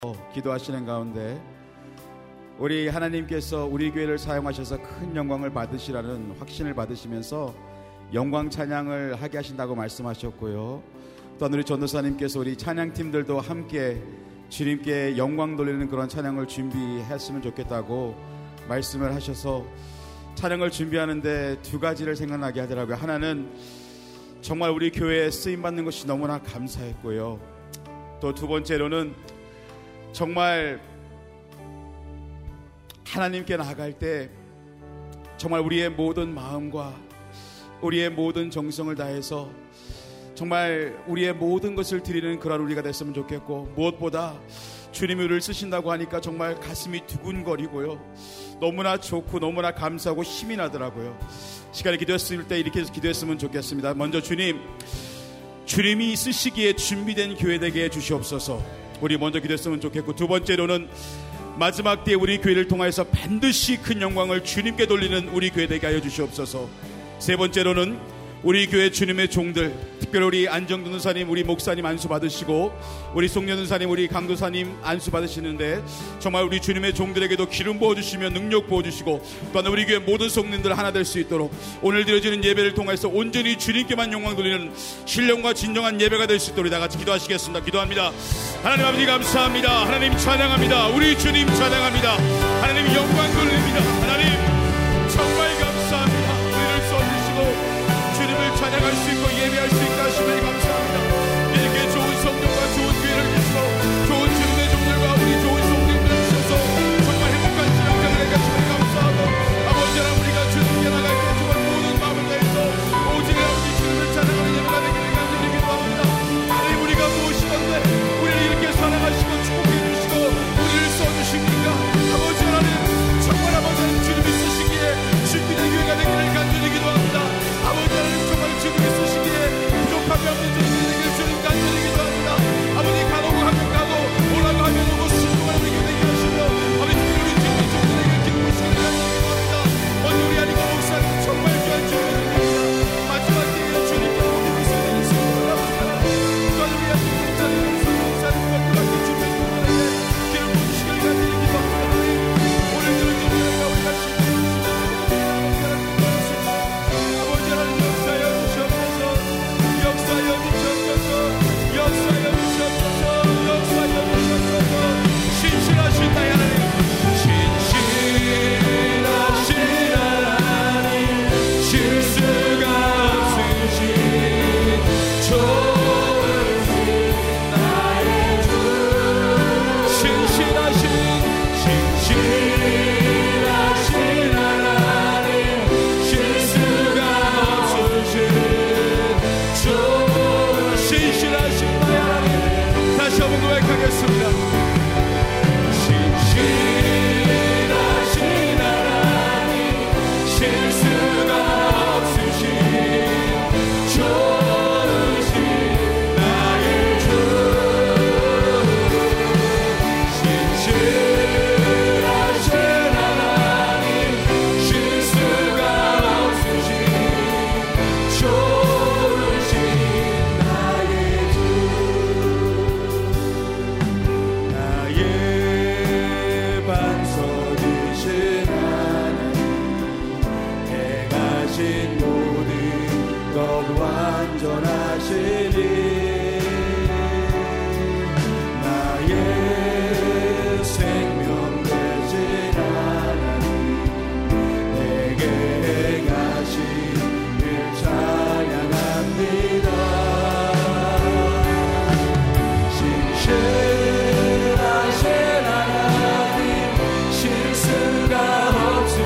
기도하시는 가운데 우리 하나님께서 우리 교회를 사용하셔서 큰 영광을 받으시라는 확신을 받으시면서 영광 찬양을 하게 하신다고 말씀하셨고요. 또한 우리 전도사님께서 우리 찬양팀들도 함께 주님께 영광 돌리는 그런 찬양을 준비했으면 좋겠다고 말씀을 하셔서 찬양을 준비하는데 두 가지를 생각나게 하더라고요. 하나는 정말 우리 교회에 쓰임받는 것이 너무나 감사했고요. 또 두 번째로는 정말 하나님께 나아갈 때 정말 우리의 모든 마음과 우리의 모든 정성을 다해서 정말 우리의 모든 것을 드리는 그런 우리가 됐으면 좋겠고, 무엇보다 주님이 우리를 쓰신다고 하니까 정말 가슴이 두근거리고요, 너무나 좋고 너무나 감사하고 힘이 나더라고요. 시간에 기도했을 때 이렇게 기도했으면 좋겠습니다. 먼저 주님이 쓰시기에 준비된 교회 되게 해주시옵소서. 우리 먼저 기도했으면 좋겠고, 두 번째로는 마지막 때에 우리 교회를 통해서 반드시 큰 영광을 주님께 돌리는 우리 교회 되게 하여 주시옵소서. 세 번째로는 우리 교회 주님의 종들, 특별히 우리 안정도 전사님, 우리 목사님 안수 받으시고, 우리 송년 전사님, 우리 강도사님 안수 받으시는데 정말 우리 주님의 종들에게도 기름 부어주시며 능력 부어주시고, 또한 우리 교회 모든 성도님들 하나 될 수 있도록 오늘 드려지는 예배를 통해서 온전히 주님께만 영광 돌리는 신령과 진정한 예배가 될 수 있도록 다같이 기도하시겠습니다. 기도합니다. 하나님 아버지 감사합니다. 하나님 찬양합니다. 우리 주님 찬양합니다. 하나님 영광 돌립니다. 하나님 정말 감사합니다. 우리를 써주시고 주님을 찬양할 수 있고 예배할 수 있게 하시니 감사합니다. 이렇게 좋은 성령과 좋은 기회를 주시고 좋은 주님의 종들과 우리 좋은 성령들을 주셔서 정말 행복한 신앙생활을 하게 하시니 감사하고, 아버지 하나님 우리가 주님께 나갈 때 정말 모든 마음을 다해서 오직 아버지 주님을 찬양하는 예배가 되기를 간절히 기도합니다. 하나님 우리가 무엇이던데 우리를 이렇게 사랑하시고 축복해 주시고 우리를 써주십니까? 아버지 하나님 정말 아버지 하나님 주님이 쓰시기에 준비된 교회가 되기를 간절히 기도합니다. 아버지 하나님 정말 주님이 쓰시기에 부족함이 없는 주님이 되기를 주님 간절히 기도합니다. 아버지 가라고 하면 가고 오라고 하면 오고 순종하는 우리 교회 되게 하시며 아버지 우리 주님의 종들에게 기도하시기를 간절히 기도합니다. 오늘 우리 아니고 목사님 정말 귀한 주님입니다. 마지막 때에 주님께 오기 위해서 되는 수고를 아버지 하나님, 또한 우리 아니고 목사님 목사님과 그렇게 주님의 종들에게 기름 부으시기를 간절히 기도합니다. 오늘 들은 예배가 우리가 신뢰하시고 신실하신 나의 하나님, 신실하신 하나님, 실수가 없으신 좋으신 나의 주, 신실하신 하나님, 실수가 없으신 신실하신 나의 하나님, 다시 한번 고백하겠습니다.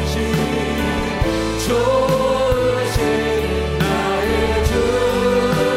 좋으신 나의 주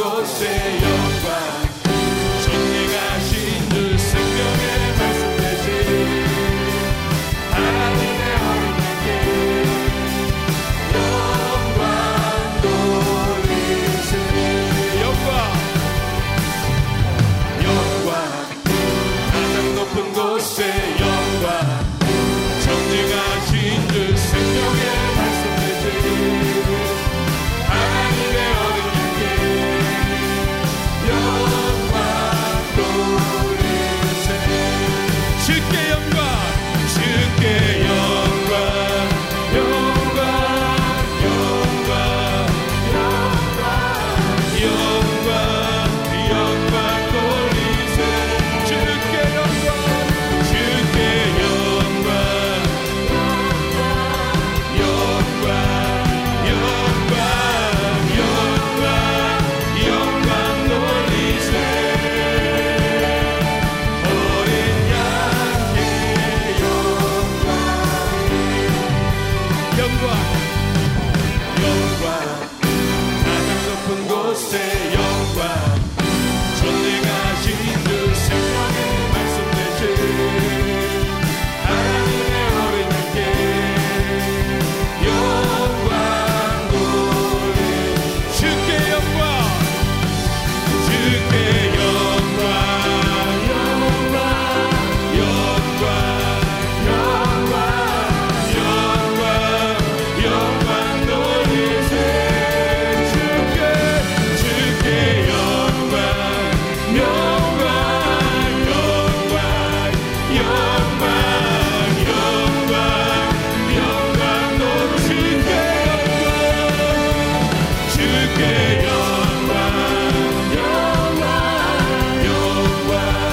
곳에 영광 전능하신 주 생명의 말씀 대신 하나님의 어린이께 영광 돌리세요. 영광 가장 높은 곳에 영광 전능하신 주 생명의 말씀 대신 하나님의 어린이께 영광 돌리세요. 주께 영광 주께 영광 영광 영광 영광 영광 돌리세요. 주께 영광 주께 영광 영광 영광 영광 돌리세요. 어린 양께 영광 가장 높은 곳에 영광 전능하신 주 생명의 말씀 대신 하나님의 어린이께 영광 돌리 주께 영광 주께 영광 영광 영광 영광 영광 돌리세요. 주께 영광 영광 영광 영광 영광 돌리세요. 주께 영광 영광 영광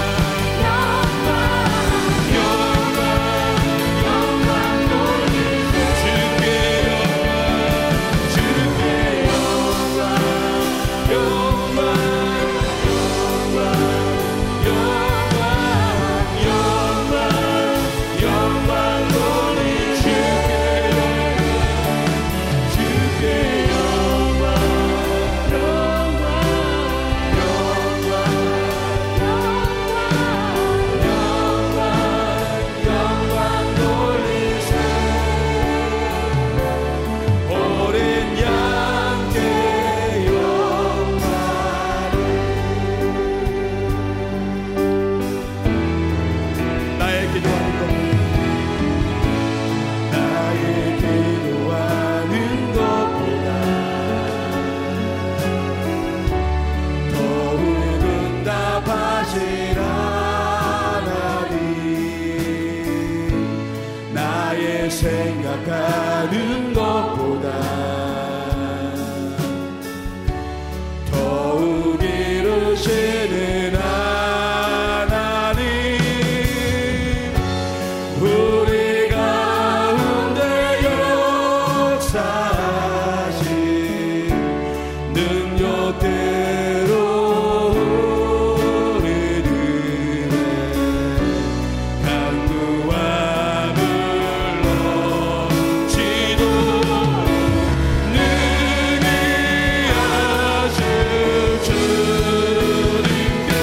생각하는 것보다 더욱 이루시는 하나님 우리 가운데 역사하신 능력대로 우리들의 강구와 능히 하실 주님께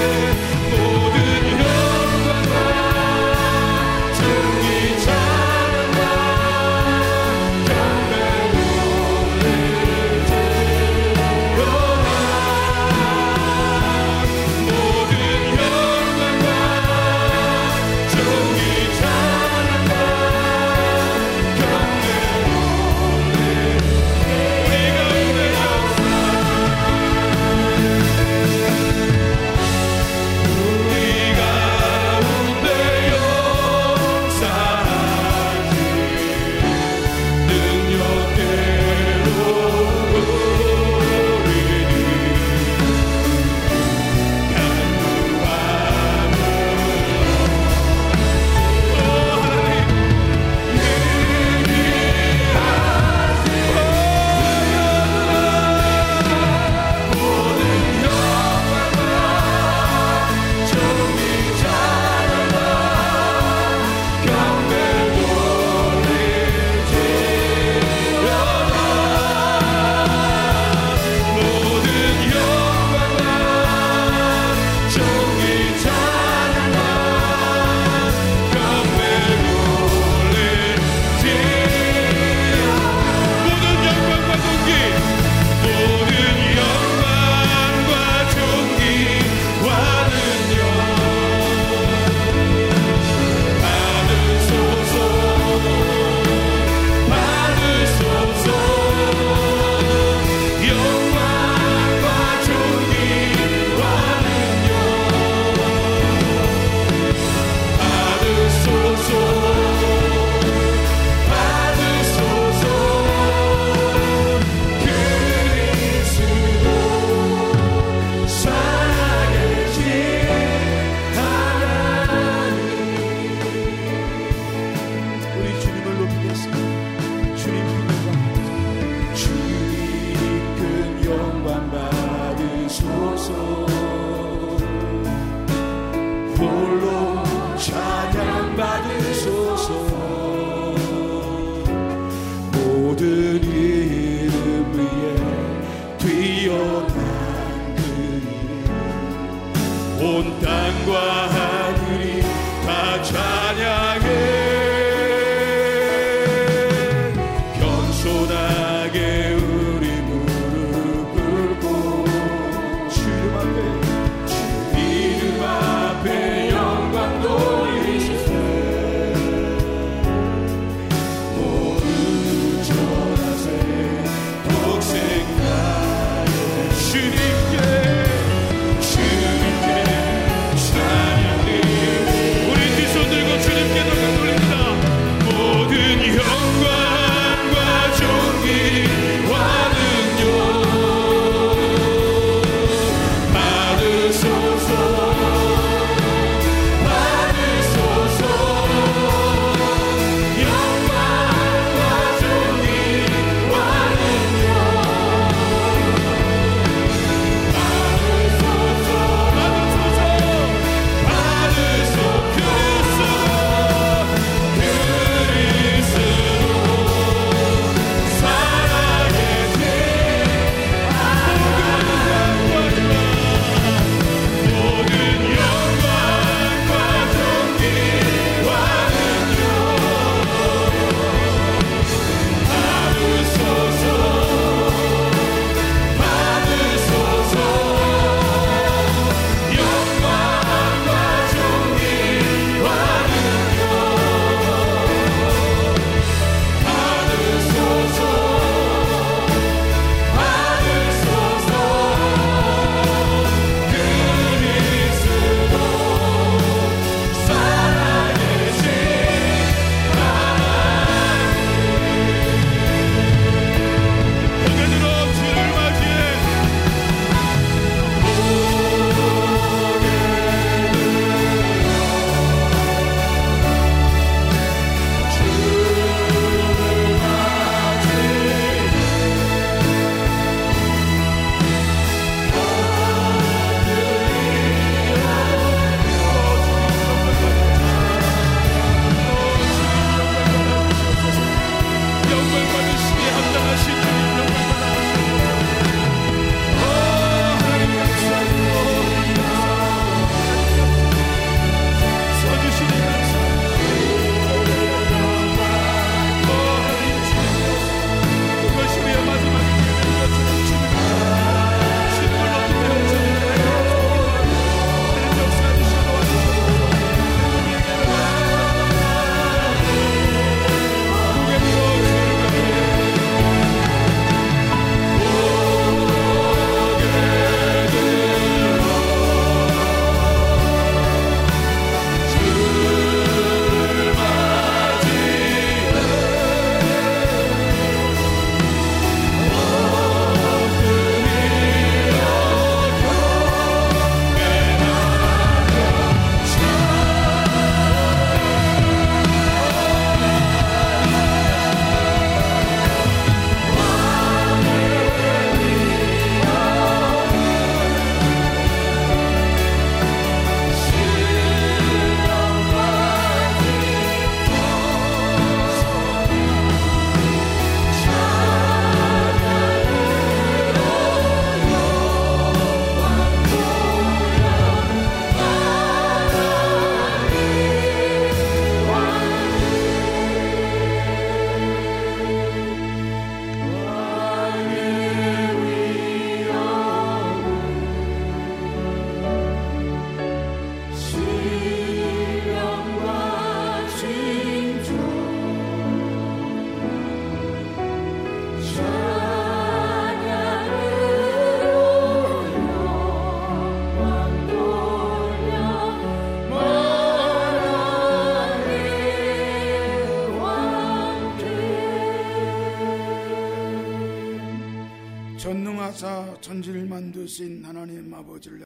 홀로 찬양 받으소서. 모든 이름 위에 뛰어난 그 이름, 온 땅과 하늘이 다 찬양해. 겸손하게 우리 무릎 꿇고 주님 앞에 영광 돌리세. 모두 전하세 독생나의 주님께 찬양을. 우리 두 손 들고 주님께 영광 돌립니다. 모든 영광과 존귀와 능력 받으소서. 받으소서. 영광과 존귀와 능력 받으소서. 받으소서. 전능하사 천지를 만드신 하나님 아버지를